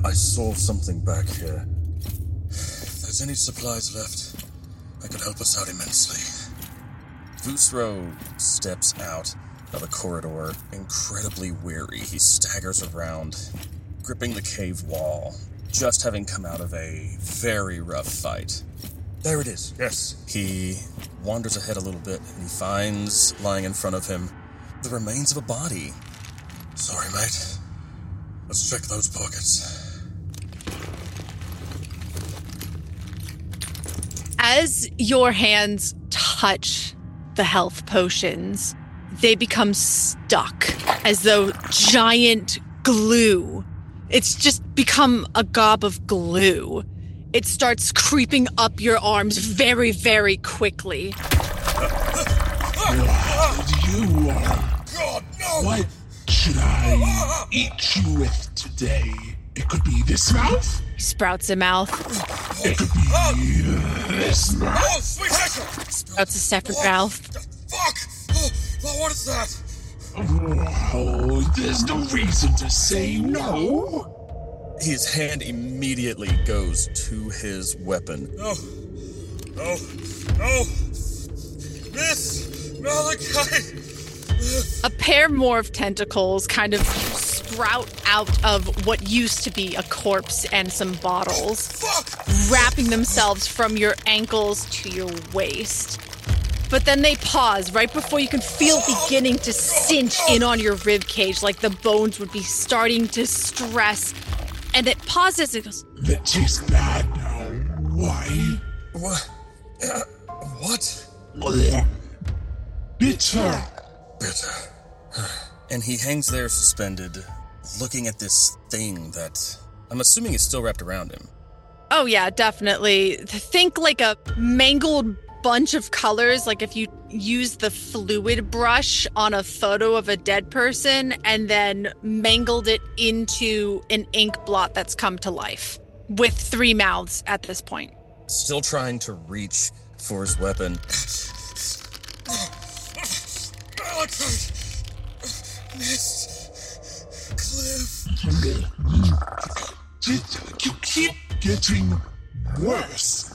I saw something back here. If there's any supplies left, that could help us out immensely. Vusro steps out of the corridor, incredibly weary. He staggers around, gripping the cave wall, just having come out of a very rough fight. There it is, yes. He wanders ahead a little bit, and he finds, lying in front of him, the remains of a body. Sorry, mate. Let's check those pockets. As your hands touch the health potions, they become stuck as though giant glue. It's just become a gob of glue. It starts creeping up your arms very, very quickly. You are. God, no! What should I eat you with today? It could be this mouth? He sprouts a mouth. It could be this mouth. Oh, sweet heck! Sprouts a separate mouth. Fuck! Oh, what is that? Oh, there's no reason to say no. His hand immediately goes to his weapon. No. Miss Malachite! A pair more of tentacles kind of sprout out of what used to be a corpse and some bottles, wrapping themselves from your ankles to your waist. But then they pause right before you can feel it beginning to cinch in on your rib cage, like the bones would be starting to stress. And it pauses and goes, That tastes bad now. Why? What? What? Bitter. Bitter. And he hangs there suspended, looking at this thing that I'm assuming is still wrapped around him. oh yeah, definitely. Think like a mangled bunch of colors, like if you use the fluid brush on a photo of a dead person and then mangled it into an ink blot that's come to life with 3 mouths at this point. Still trying to reach for his weapon. Malachite! Missed Cliff. You keep getting worse.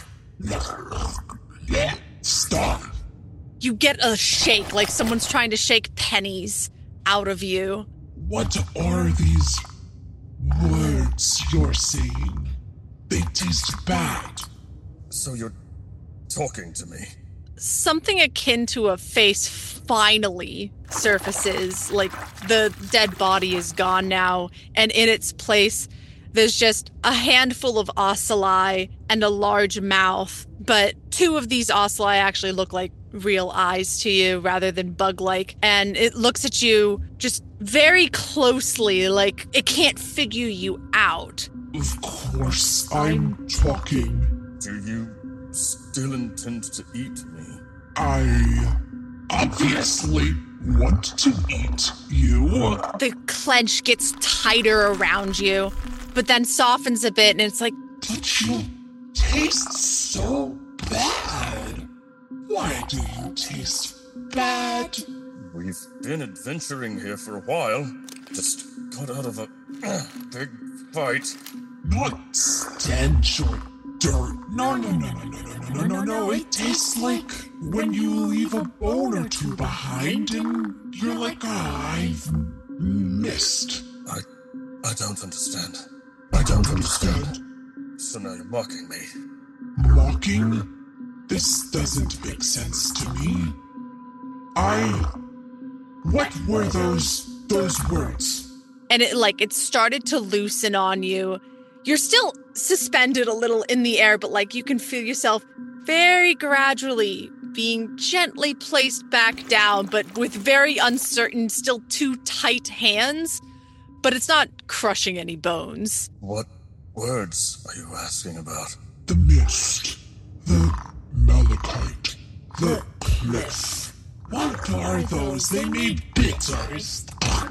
Stop. You get a shake, like someone's trying to shake pennies out of you. What are these words you're saying? They taste bad. So you're talking to me? Something akin to a face finally surfaces, like the dead body is gone now, and in its place, there's just a handful of ocelli and a large mouth, but 2 of these ocelli actually look like real eyes to you rather than bug-like, and it looks at you just very closely, like it can't figure you out. Of course, I'm talking. Do you still intend to eat me? I obviously want to eat you. The clench gets tighter around you, but then softens a bit, and it's like, But you taste so bad. Why do you taste bad? We've been adventuring here for a while. Just got out of a big fight. Not stench or dirt. No. It tastes like when you leave a bone or 2 behind and you're like, I've missed. I don't understand. I don't understand. So now you're mocking me. Mocking? This doesn't make sense to me. What were those words? and it started to loosen on you. You're still suspended a little in the air, but you can feel yourself very gradually being gently placed back down, but with very uncertain, still too tight hands. But it's not crushing any bones. What words are you asking about? The mist, the malachite, the cliff. What are those? They made bitters.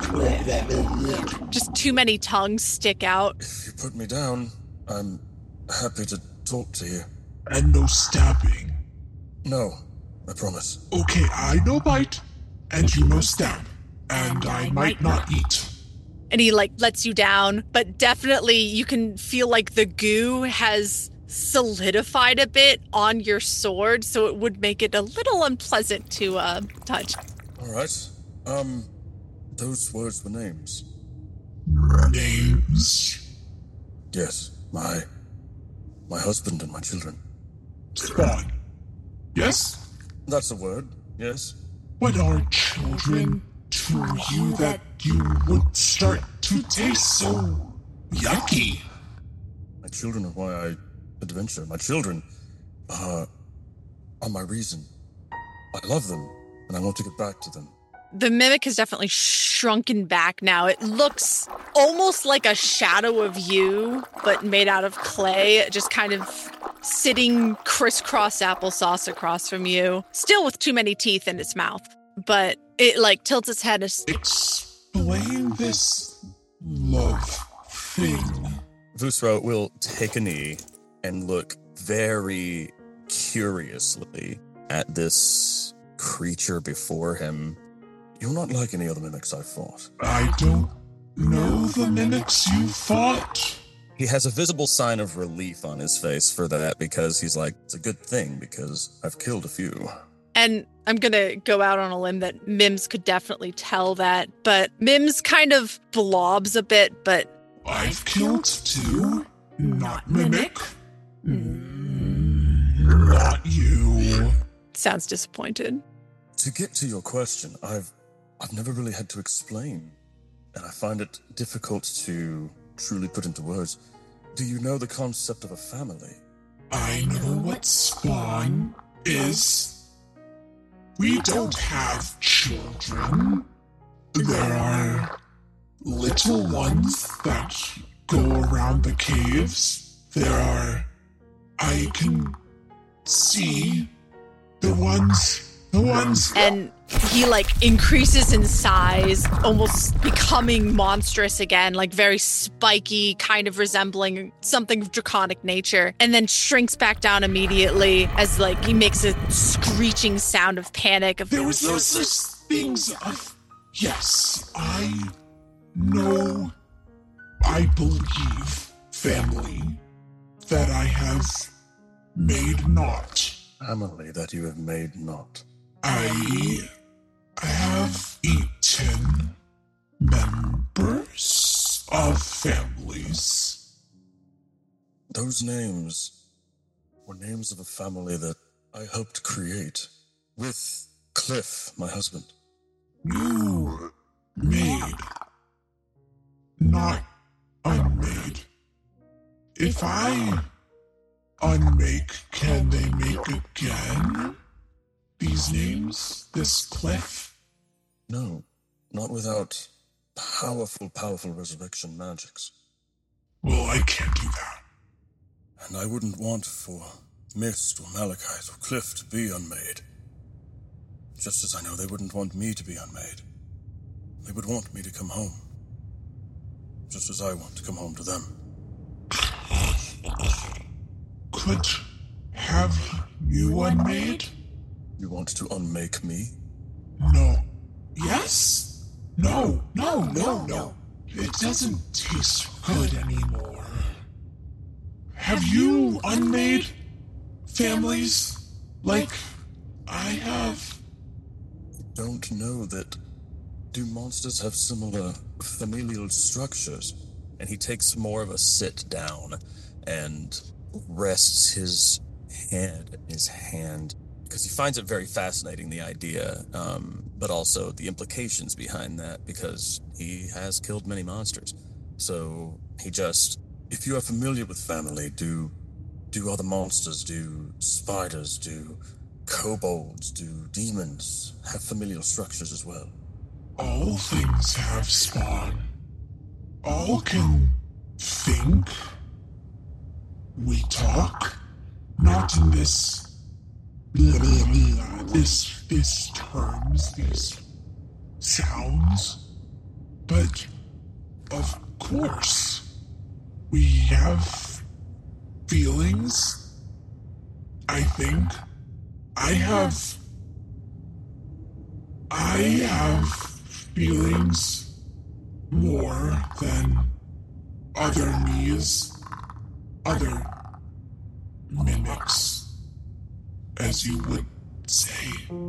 Just too many tongues stick out. If you put me down, I'm happy to talk to you. And no stabbing. No, I promise. Okay, I no bite, and you no stab. And I might not eat. and he like lets you down, but definitely you can feel like the goo has solidified a bit on your sword, so it would make it a little unpleasant to touch. All right. Those words were names. Names? Yes, my husband and my children. Spawn. Yes? That's a word, yes. What are children to you that you would start to taste so yucky? My children are why I adventure. My children are my reason. I love them, and I want to get back to them. The mimic has definitely shrunken back now. It looks almost like a shadow of you, but made out of clay, just kind of sitting crisscross applesauce across from you, still with too many teeth in its mouth. But it like tilts its head. Explain this love thing. Vusro will take a knee and look very curiously at this creature before him. You're not like any other mimics I've fought. I don't know the mimics you fought. He has a visible sign of relief on his face for that, because he's like, it's a good thing, because I've killed a few. And I'm going to go out on a limb that Mims could definitely tell that, but Mims kind of blobs a bit, but... I've killed two, not mimic. Not you. Sounds disappointed. To get to your question, I've never really had to explain, and I find it difficult to truly put into words. Do you know the concept of a family? I know what spawn is. We don't have children. There are little ones that go around the caves. I can see the ones. And he like increases in size, almost becoming monstrous again, like very spiky, kind of resembling something of draconic nature, and then shrinks back down immediately as like he makes a screeching sound of panic. There was those things of... Yes, I know, I believe, family, that I have made not. Family that you have made not. I have eaten members of families. Those names were names of a family that I helped create with Cliff, my husband. You made, not unmade. If I unmake, can they make again? These names? This Cliff? No, not without powerful resurrection magics. Well, I can't do that. And I wouldn't want for Mist or Malachite or Cliff to be unmade. Just as I know they wouldn't want me to be unmade. They would want me to come home. Just as I want to come home to them. Could have you unmade? You want to unmake me? No. Yes? No. It doesn't taste good anymore. Have you unmade families like I have? Don't know that. Do monsters have similar familial structures? And he takes more of a sit down and rests his head in his hand, because he finds it very fascinating, the idea, but also the implications behind that, because he has killed many monsters. So he just, if you are familiar with family, do other monsters, do spiders, do kobolds, do demons have familial structures as well? All things have spawn. All can think. We talk, not in this terms, these sounds, but of course, we have feelings. I think I have feelings more than other me's, other mimics, as you would say.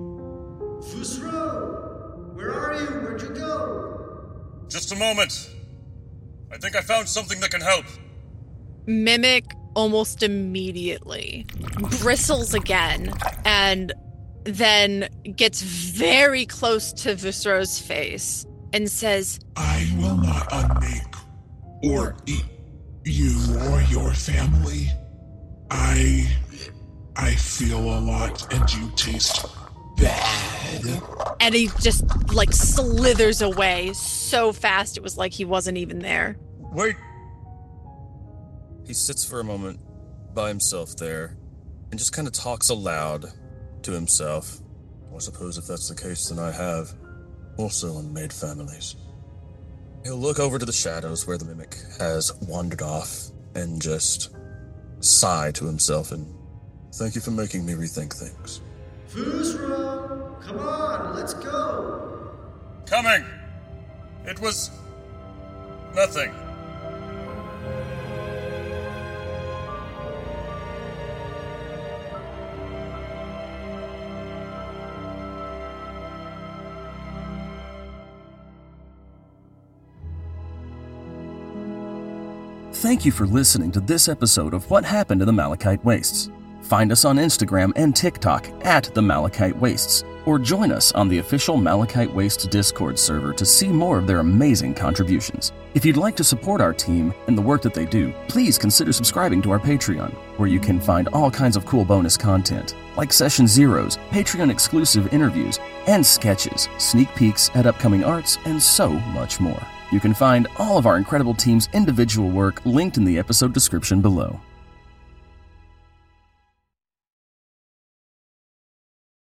Fusro, where are you? Where'd you go? Just a moment. I think I found something that can help. Mimic almost immediately bristles again and then gets very close to Vusro's face and says, I will not unmake or eat you or your family. I feel a lot and you taste bad. and he just like slithers away so fast it was like he wasn't even there. Wait. He sits for a moment by himself there and just kind of talks aloud to himself. I suppose if that's the case, then I have also unmade families. He'll look over to the shadows where the mimic has wandered off and just sigh to himself and thank you for making me rethink things. Fusro, come on, let's go. Coming! It was nothing. Thank you for listening to this episode of What Happened to the Malachite Wastes. Find us on Instagram and TikTok at the Malachite Wastes, or join us on the official Malachite Wastes Discord server to see more of their amazing contributions. If you'd like to support our team and the work that they do, please consider subscribing to our Patreon, where you can find all kinds of cool bonus content, like Session Zeros, Patreon-exclusive interviews, and sketches, sneak peeks at upcoming arts, and so much more. You can find all of our incredible team's individual work linked in the episode description below.